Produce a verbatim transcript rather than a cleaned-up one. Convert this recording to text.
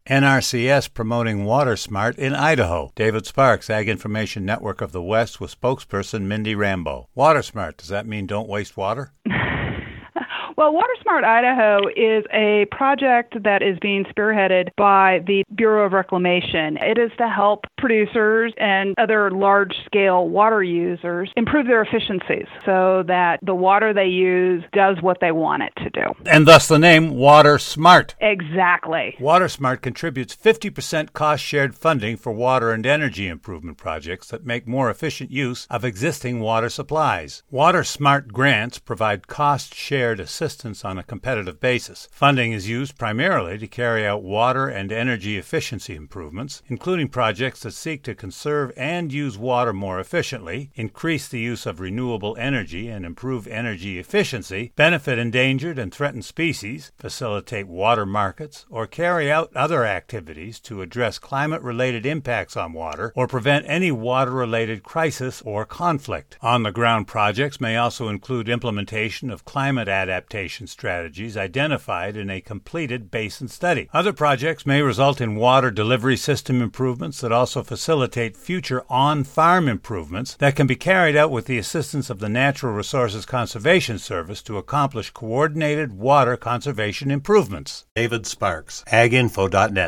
N R C S promoting WaterSmart in Idaho. David Sparks, Ag Information Network of the West, with spokesperson Mindy Rambo. WaterSmart, does that mean don't waste water? Well, WaterSmart Idaho is a project that is being spearheaded by the Bureau of Reclamation. It is to help producers and other large-scale water users improve their efficiencies so that the water they use does what they want it to do. And thus the name WaterSmart. Exactly. WaterSmart contributes fifty percent cost-shared funding for water and energy improvement projects that make more efficient use of existing water supplies. WaterSmart grants provide cost-shared assistance on a competitive basis. Funding is used primarily to carry out water and energy efficiency improvements, including projects that seek to conserve and use water more efficiently, increase the use of renewable energy and improve energy efficiency, benefit endangered and threatened species, facilitate water markets, or carry out other activities to address climate-related impacts on water or prevent any water-related crisis or conflict. On-the-ground projects may also include implementation of climate adaptation strategies identified in a completed basin study. Other projects may result in water delivery system improvements that also facilitate future on-farm improvements that can be carried out with the assistance of the Natural Resources Conservation Service to accomplish coordinated water conservation improvements. David Sparks, ag info dot net.